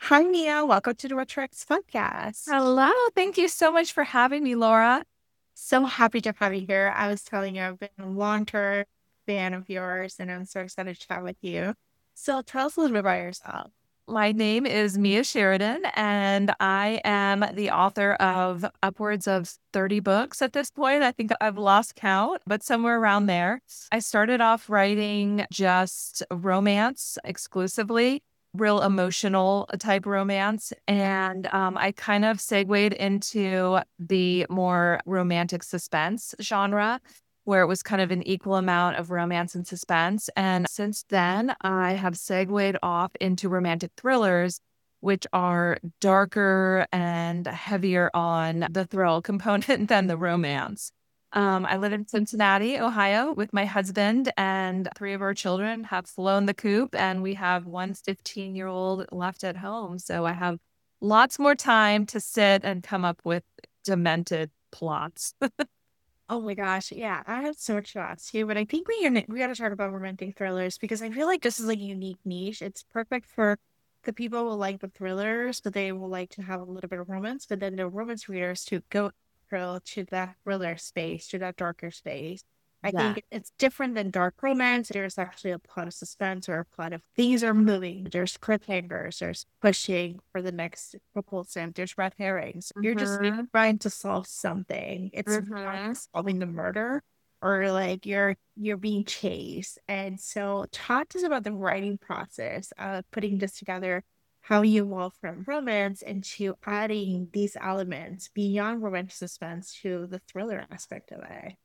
Hi, Mia. Welcome to the Retrox podcast. Hello. Thank you so much for having me, Laura. So happy to have you here. I was telling you, I've been a long-term fan of yours, and I'm so excited to chat with you. So tell us a little bit about yourself. My name is Mia Sheridan, and I am the author of upwards of 30 books at this point. I think I've lost count, but somewhere around there. I started off writing just romance exclusively, real emotional type romance. And I kind of segued into the more romantic suspense genre, where it was kind of an equal amount of romance and suspense. And since then, I have segued off into romantic thrillers, which are darker and heavier on the thrill component than the romance. I live in Cincinnati, Ohio, with my husband, and three of our children have flown the coop, and we have one 15-year-old left at home. So I have lots more time to sit and come up with demented plots. Oh my gosh, yeah, I have so much to ask you, but I think we got to talk about romantic thrillers because I feel like this is like a unique niche. It's perfect for the people who like the thrillers, but they will like to have a little bit of romance, but then the romance readers to go thrill to that thriller space, to that darker space. I Yeah. think it's different than dark romance. There's actually a plot of suspense or a plot of things are moving. There's cliffhangers. There's pushing for the next propulsion. There's red herrings. You're just Mhm. trying to solve something. It's not Mhm. solving the murder or like you're being chased. And so talk to us about the writing process of putting this together, how you evolve from romance into adding these elements beyond romantic suspense to the thriller aspect of it.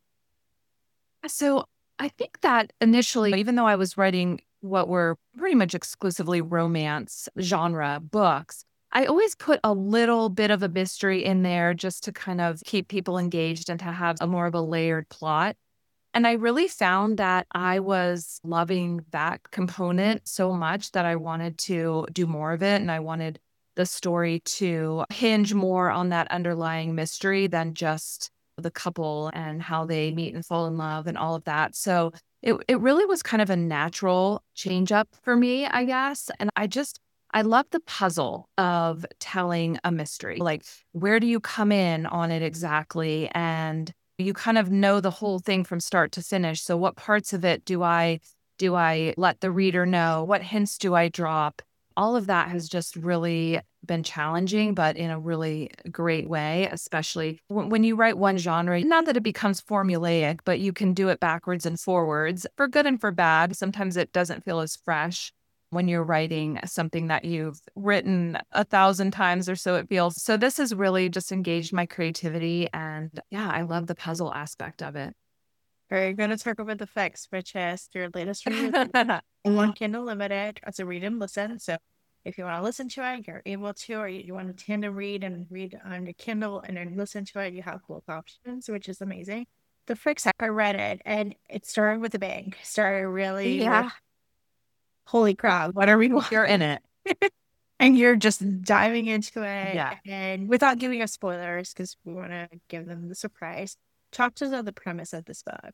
So I think that initially, even though I was writing what were pretty much exclusively romance genre books, I always put a little bit of a mystery in there just to kind of keep people engaged and to have a more of a layered plot. And I really found that I was loving that component so much that I wanted to do more of it. And I wanted the story to hinge more on that underlying mystery than just the couple and how they meet and fall in love and all of that. So it really was kind of a natural change up for me, I guess. And I love the puzzle of telling a mystery. Like, where do you come in on it exactly? And you kind of know the whole thing from start to finish. So what parts of it do I let the reader know? What hints do I drop? All of that has just really been challenging, but in a really great way, especially when you write one genre. Not that it becomes formulaic, but you can do it backwards and forwards for good and for bad. Sometimes it doesn't feel as fresh when you're writing something that you've written 1,000 times or so it feels. So this has really just engaged my creativity. And yeah, I love the puzzle aspect of it. We're going to talk about the fix, which is your latest review on Kindle Limited as a read and listen. So if you want to listen to it, you're able to, or you want to tend to read and read on your Kindle and then listen to it, you have both options, which is amazing. The Fix, I read it and it started with a bang. Started really with, Yeah, holy crap, what are we you're in watching? it. And you're just diving into it Yeah. and without giving us spoilers, because we want to give them the surprise. Talk to us about the premise of this book.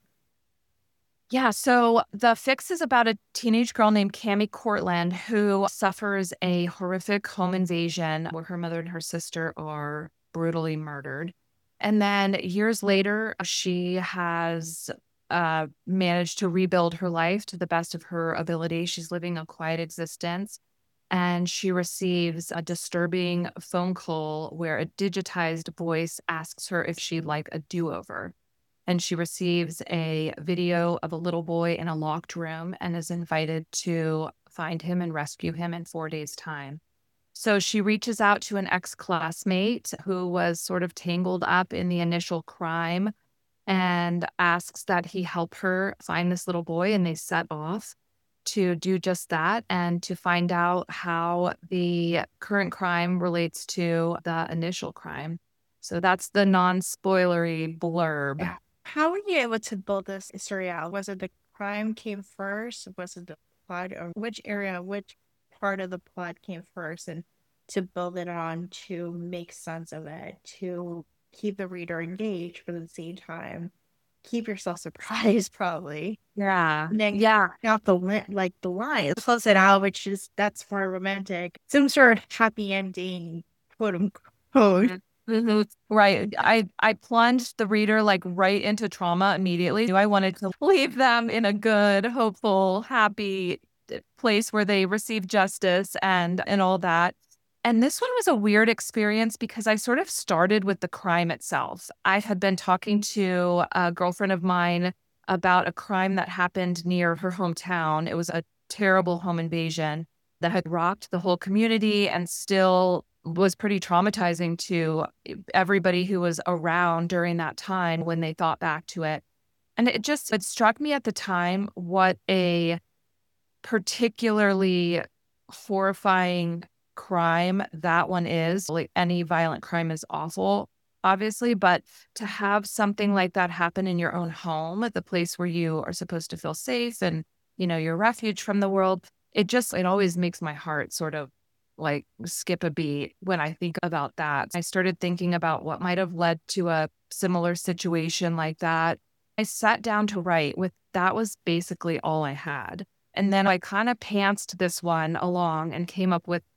Yeah. So the fix is about a teenage girl named Cami Cortland who suffers a horrific home invasion where her mother and her sister are brutally murdered. And then years later, she has managed to rebuild her life to the best of her ability. She's living a quiet existence. And she receives a disturbing phone call where a digitized voice asks her if she'd like a do over, and she receives a video of a little boy in a locked room and is invited to find him and rescue him in 4 days' time. So she reaches out to an ex classmate who was sort of tangled up in the initial crime and asks that he help her find this little boy. And they set off to do just that and to find out how the current crime relates to the initial crime. So that's the non spoilery blurb. Yeah. How were you able to build this story out? Was it the crime came first? Was it the plot? Or which area, which part of the plot came first? And to build it on to make sense of it, to keep the reader engaged, but at the same time keep yourself surprised, probably. Yeah. And then Yeah. got the line, close it out, which is that's more romantic. Some sort of happy ending, quote unquote. Mhm. Right. I plunged the reader like right into trauma immediately. I wanted to leave them in a good, hopeful, happy place where they receive justice and all that. And this one was a weird experience because I sort of started with the crime itself. I had been talking to a girlfriend of mine about a crime that happened near her hometown. It was a terrible home invasion that had rocked the whole community and still was pretty traumatizing to everybody who was around during that time when they thought back to it. And it struck me at the time what a particularly horrifying crime that one is. Like any violent crime is awful, obviously, but to have something like that happen in your own home, at the place where you are supposed to feel safe and, your refuge from the world, it always makes my heart sort of like skip a beat when I think about that. I started thinking about what might have led to a similar situation like that. I sat down to write with that was basically all I had. And then I kind of pantsed this one along and came up with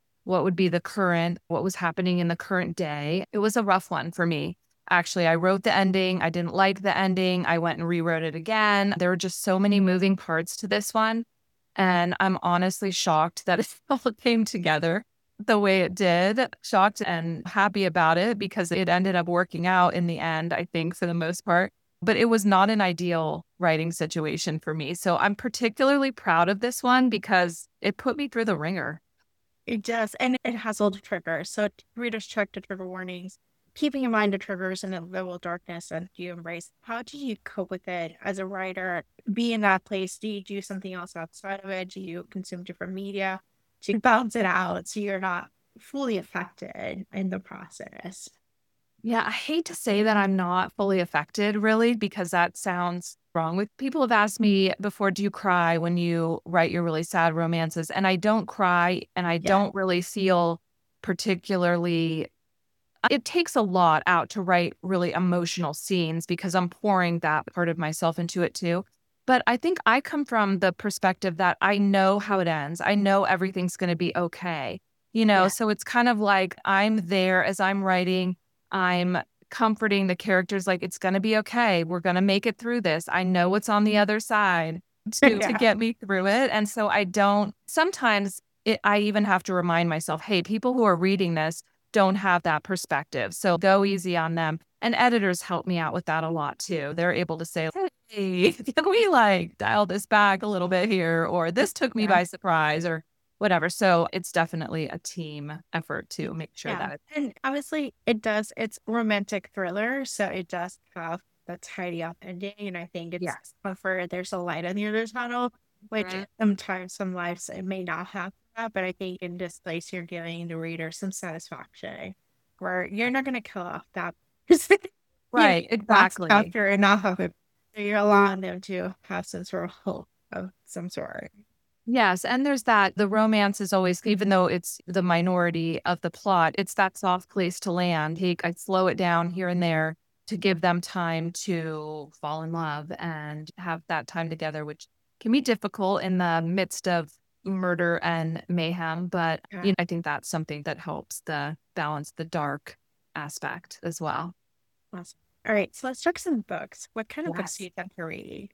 what was happening in the current day. It was a rough one for me. Actually, I wrote the ending. I didn't like the ending. I went and rewrote it again. There were just so many moving parts to this one. And I'm honestly shocked that it all came together the way it did. Shocked and happy about it because it ended up working out in the end, I think, for the most part. But it was not an ideal writing situation for me. So I'm particularly proud of this one because it put me through the ringer. It does, and it has all the triggers. So readers check the trigger warnings, keeping in mind the triggers and the level of darkness that you embrace. How do you cope with it as a writer? Be in that place. Do you do something else outside of it? Do you consume different media to balance it out so you're not fully affected in the process? Yeah, I hate to say that I'm not fully affected really because that sounds wrong. With people have asked me before, do you cry when you write your really sad romances? And I don't cry and I Yeah. don't really feel particularly it takes a lot out to write really emotional scenes because I'm pouring that part of myself into it too. But I think I come from the perspective that I know how it ends. I know everything's going to be okay. Yeah. So it's kind of like I'm there as I'm writing, I'm comforting the characters like it's going to be okay. We're going to make it through this. I know what's on the other side to Yeah. get me through it. And so I don't sometimes I even have to remind myself, hey, people who are reading this don't have that perspective. So go easy on them. And editors help me out with that a lot too. They're able to say, hey, can we like dial this back a little bit here? Or this took me Yeah. by surprise or whatever. So it's definitely a team effort to make sure Yeah. that And obviously it does, it's romantic thriller, so it does have the tidy up ending. And I think it's yes. for there's a light on the other tunnel, which Mhm. sometimes some lives it may not have that, but I think in this place you're giving the reader some satisfaction where you're not gonna kill off that person, you know, Right, last exactly. chapter and not have it. You're allowing them to have some sort of hope of some sort. Yes, and there's that the romance is always even though it's the minority of the plot, it's that soft place to land. I slow it down here and there to give them time to fall in love and have that time together, which can be difficult in the midst of murder and mayhem. But Yeah. I think that's something that helps the balance the dark aspect as well. Awesome. All right, so let's talk some books. What kind of books do Yes. you tend to read?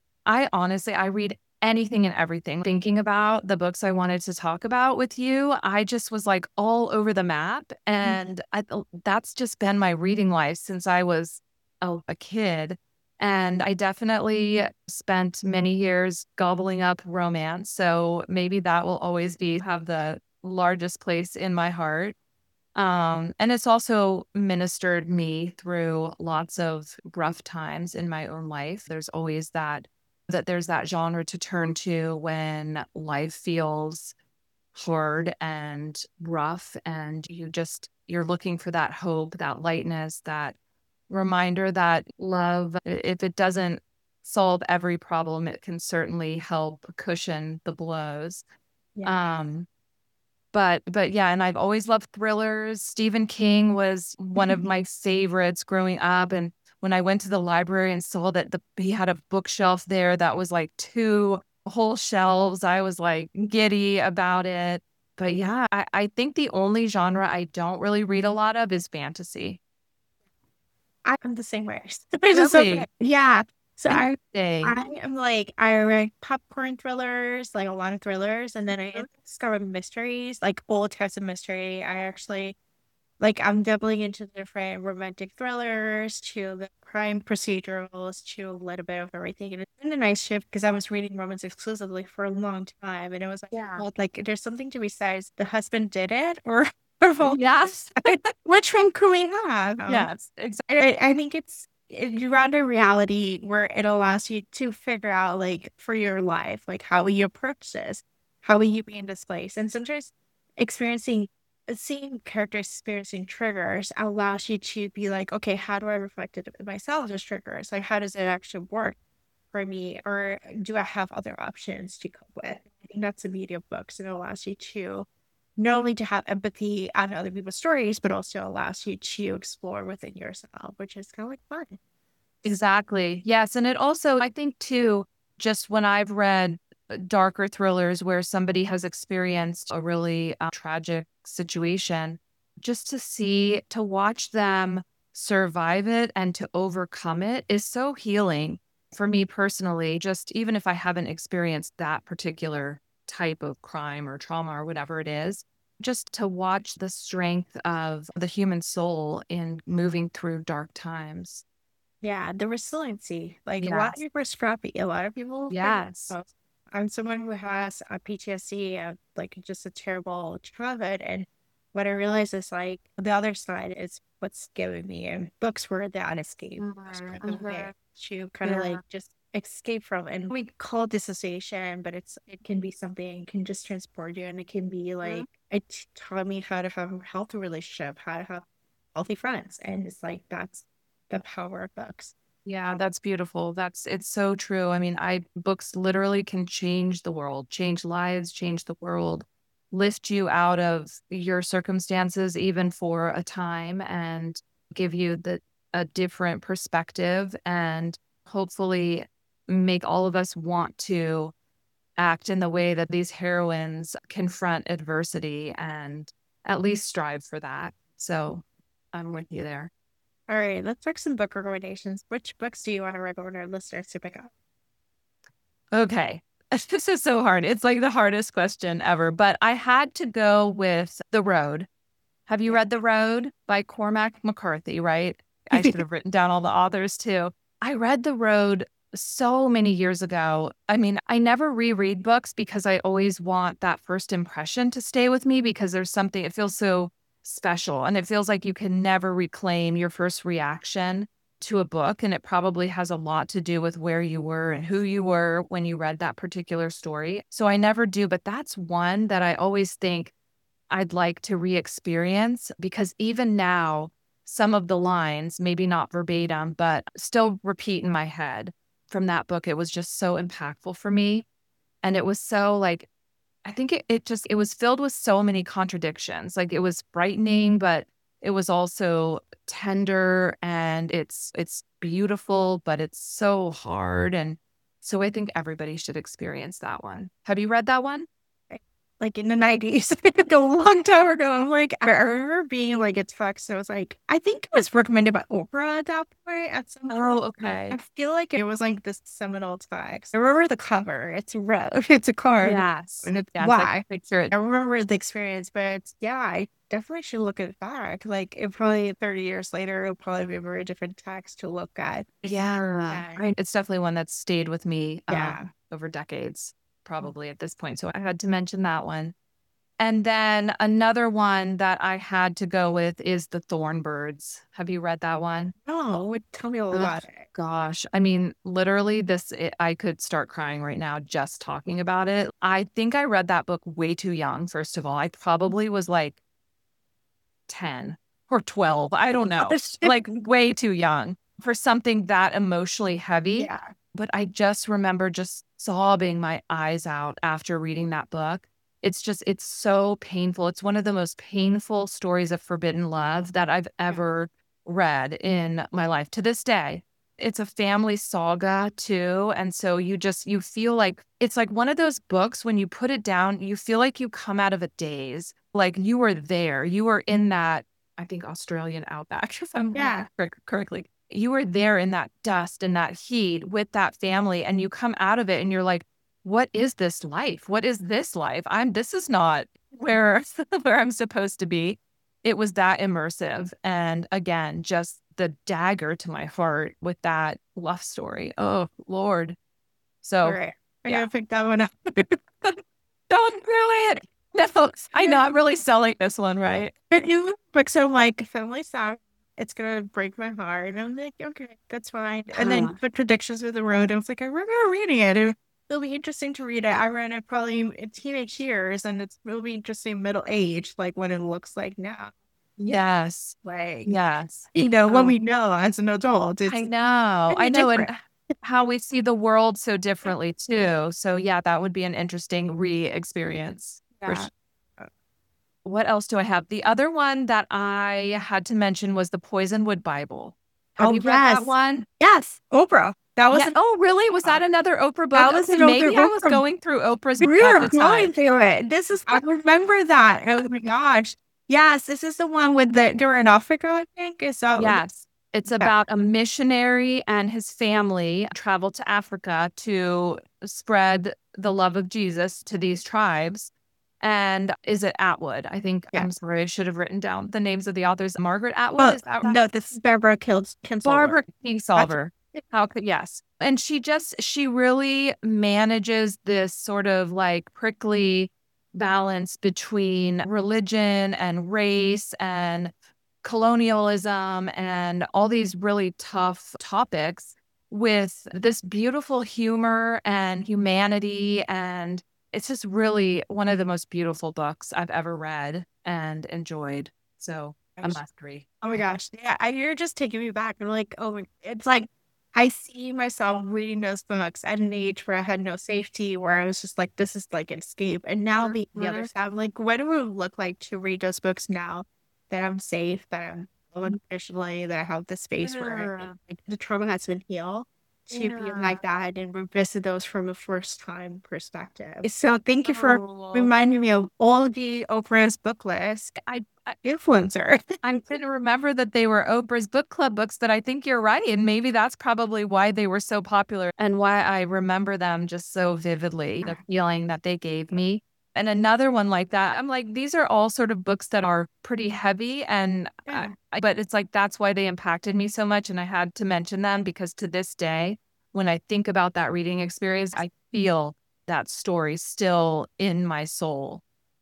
I read anything and everything. Thinking about the books I wanted to talk about with you, I just was like all over the map. And that's just been my reading life since I was a kid. And I definitely spent many years gobbling up romance. So maybe that will always have the largest place in my heart. And it's also ministered me through lots of rough times in my own life. There's always there's that genre to turn to when life feels hard and rough and you're looking for that hope, that lightness, that reminder that love, if it doesn't solve every problem, it can certainly help cushion the blows. Yeah. Um, but yeah, and I've always loved thrillers. Stephen King was one of my favorites growing up, and when I went to the library and saw that he had a bookshelf there that was like 2 whole shelves, I was like giddy about it. But yeah, I think the only genre I don't really read a lot of is fantasy. I'm the same way. It's just okay. Really? Yeah. So Interesting. I am like I read popcorn thrillers, like a lot of thrillers, and then I discovered mysteries, like old types of mystery. I actually like I'm doubling into different romantic thrillers to the crime procedurals to a little bit of everything. And it's been a nice shift because I was reading romance exclusively for a long time, and it was like, yeah, well, like there's something to be said. The husband did it, or well, Yes. which one could we have? Yes, exactly. I think it's around a reality where it allows you to figure out like for your life, like how will you approach this? How will you be in this place? And sometimes experiencing seeing characters experiencing triggers allows you to be like, okay, how do I reflect it in myself as triggers? Like how does it actually work for me? Or do I have other options to cope with? I think that's the beauty of books. It allows you to not only to have empathy on other people's stories, but also allows you to explore within yourself, which is kind of like fun. Exactly. Yes. And it also, I think, too, just when I've read darker thrillers where somebody has experienced a really tragic situation, just to watch them survive it and to overcome it is so healing for me personally. Just even if I haven't experienced that particular type of crime or trauma or whatever it is, just to watch the strength of the human soul in moving through dark times. Yeah, the resiliency. Like a lot of Yes. people are scrappy. A lot of people figure it Yes. out. I'm someone who has a PTSD and like just a terrible childhood. And what I realize is like the other side is what's giving me. And books were that escape. Books were the way to kind of Yeah. like just escape from. And we call it dissociation, but it can be something, it can just transport you. And it can be like, it taught me how to have a healthy relationship, how to have healthy friends. And it's like, that's the power of books. Yeah, that's beautiful. It's so true. I mean, books literally can change the world, change lives, change the world, lift you out of your circumstances even for a time and give you a different perspective and hopefully make all of us want to act in the way that these heroines confront adversity and at least strive for that. So I'm with you there. All right, let's pick some book recommendations. Which books do you want to recommend our listeners to pick up? Okay. This is so hard. It's like the hardest question ever, but I had to go with The Road. Have you Yeah. read The Road by Cormac McCarthy, right? I should have written down all the authors too. I read The Road so many years ago. I mean, I never reread books because I always want that first impression to stay with me because there's something, it feels so special and it feels like you can never reclaim your first reaction to a book. And it probably has a lot to do with where you were and who you were when you read that particular story. So I never do, but that's one that I always think I'd like to re-experience because even now, some of the lines, maybe not verbatim, but still repeat in my head from that book. It was just so impactful for me. And it was so like, I think it was filled with so many contradictions. Like it was frightening, but it was also tender and it's beautiful, but it's so hard. And so I think everybody should experience that one. Have you read that one? Like in the 90s, like a long time ago. I'm like, I remember being like, it's fucked. So I was like, I think it was recommended by Oprah at that point. At some point. Oh, okay. I feel like it was like this seminal text. I remember the cover. It's red. It's a card. Yes. And it's Yes, I can why. picture it. I remember the experience, but it's, yeah, I definitely should look at it back. Like, it probably 30 years later, it'll probably be a very different text to look at. Yeah. It's definitely one that's stayed with me Yeah. over decades, probably at this point. So I had to mention that one. And then another one that I had to go with is The Thornbirds. Have you read that one? No, tell me all Ugh, about it. gosh. I mean, literally, I could start crying right now just talking about it. I think I read that book way too young, first of all. I probably was like 10 or 12. I don't know. Like way too young for something that emotionally heavy. Yeah. But I just remember just sobbing my eyes out after reading that book. It's so painful. It's one of the most painful stories of forbidden love that I've ever read in my life to this day. It's a family saga too. And so you feel like it's like one of those books when you put it down, you feel like you come out of a daze. Like you were there. You were in that, I think, Australian outback, if I'm correctly. You were there in that dust and that heat with that family, and you come out of it and you're like, what is this life? What is this life? This is not where where I'm supposed to be. It was that immersive. And again, just the dagger to my heart with that love story. Oh, Lord. So, Right. I gotta pick that one up. don't do it. No, I know I'm really selling this one, right? But so like family song, it's gonna break my heart. And I'm like, okay, that's fine. And then the Predictions of the Road, I was like, I remember reading it. It'll be interesting to read it. I read it probably in teenage years, and it'll be interesting middle age, like what it looks like now. Yes. Like, yes. What we know as an adult. I know. Different. And how we see the world so differently too. So yeah, that would be an interesting re-experience. Yeah. What else do I have? The other one that I had to mention was the Poisonwood Bible. Have you read that one? Yes. Oprah. That was oh, really? Was that another Oprah book? That was maybe I was going through Oprah's book We were at the going time. through it. I remember that. Oh my gosh. Yes, this is the one with they're in Africa, I think. Yes. It's about a missionary and his family travel to Africa to spread the love of Jesus to these tribes. And is it Atwood? I think, I'm sorry, I should have written down the names of the authors. Margaret Atwood? No, this is Barbara Kingsolver. Barbara Kingsolver. Yes. And she really manages this sort of like prickly balance between religion and race and colonialism and all these really tough topics with this beautiful humor and humanity. And it's just really one of the most beautiful books I've ever read and enjoyed. So a must read. Oh my gosh. Yeah, you're just taking me back. I'm like, it's like I see myself reading those books at an age where I had no safety, where I was just like, this is like an escape. And now the other side, I'm like, what do it look like to read those books now that I'm safe, that I'm officially, that I have the space where like, the trauma has been healed, to be like that and revisit those from a first time perspective. So thank you for reminding me of all the Oprah's book list. I influencer. I didn't remember that they were Oprah's book club books, but I think you're right. And maybe that's probably why they were so popular and why I remember them just so vividly, the feeling that they gave me. And another one like that, I'm like, these are all sort of books that are pretty heavy. And but it's like, that's why they impacted me so much. And I had to mention them because to this day, when I think about that reading experience, I feel that story still in my soul.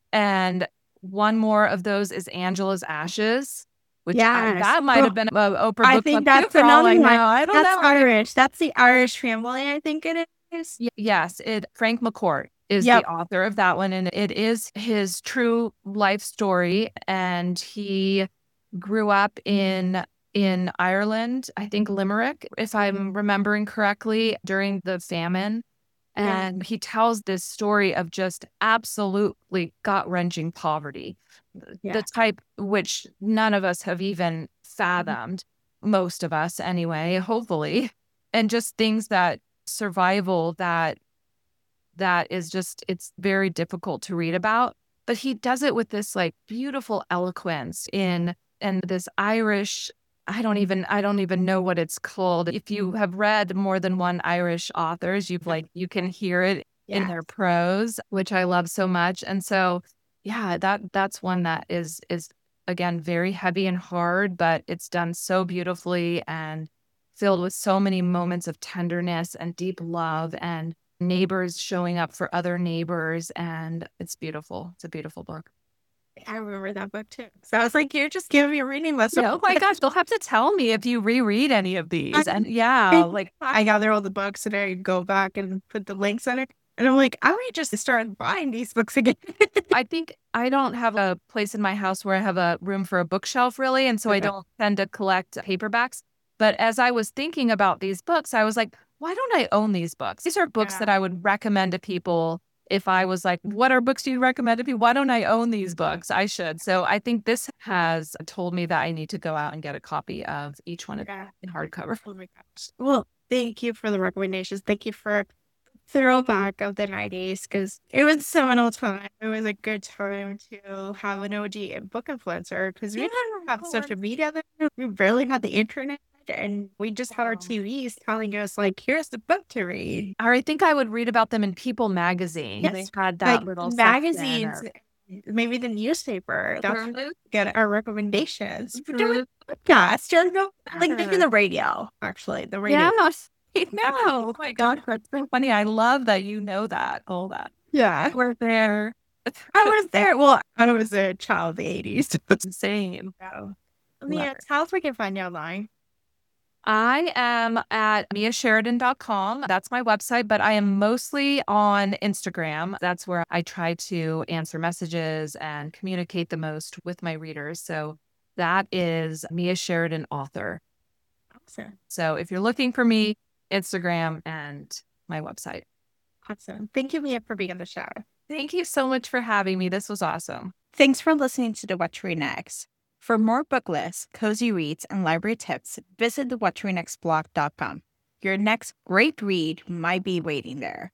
And one more of those is Angela's Ashes, which that might have been an Oprah book. I think that's another one. I don't know. Irish. That's the Irish family, I think it is. Yes, Frank McCourt is the author of that one, and it is his true life story. And he grew up in Ireland, I think Limerick, if I'm remembering correctly, during the famine. And he tells this story of just absolutely gut-wrenching poverty, the type which none of us have even fathomed, most of us anyway, hopefully, and just things that survival that is just, it's very difficult to read about. But he does it with this like beautiful eloquence and this Irish, I don't even know what it's called. If you have read more than one Irish authors, you can hear it in their prose, which I love so much. And so, that's one that is again very heavy and hard, but it's done so beautifully and filled with so many moments of tenderness and deep love and neighbors showing up for other neighbors, and it's beautiful. It's a beautiful book. I remember that book too. So I was like, you're just giving me a reading list. Oh my gosh, you'll have to tell me if you reread any of these. And I gather all the books and I go back and put the links on it. And I'm like, I might just start buying these books again. I think I don't have a place in my house where I have a room for a bookshelf really. And so I don't tend to collect paperbacks. But as I was thinking about these books, I was like, why don't I own these books? These are books that I would recommend to people if I was like, what are books you recommend to me? Why don't I own these books? I should. So I think this has told me that I need to go out and get a copy of each one in hardcover. Oh my gosh. Well, thank you for the recommendations. Thank you for throwback of the 90s because it was seminal time. It was a good time to have an OG book influencer because we didn't have social media then. We barely had the internet and we just had our TVs telling us, like, here's the book to read. Or I think I would read about them in People magazine. Yes, They had that like little magazines, maybe the newspaper. That's where we get our recommendations. We're doing podcasts. You know, like maybe the radio, actually. The radio. No. Oh my God, that's so funny. I love that you know that. All that. Yeah. We're there. I was there. Well, I was a child of the 80s. Same. So, Mia, tell us where we can find you online. I am at miasheridan.com. That's my website, but I am mostly on Instagram. That's where I try to answer messages and communicate the most with my readers. So that is Mia Sheridan Author. Awesome. So if you're looking for me, Instagram and my website. Awesome. Thank you, Mia, for being on the show. Thank you so much for having me. This was awesome. Thanks for listening to the What to Read Next. For more book lists, cozy reads, and library tips, visit the whattoreadnextblog.com. Your next great read might be waiting there.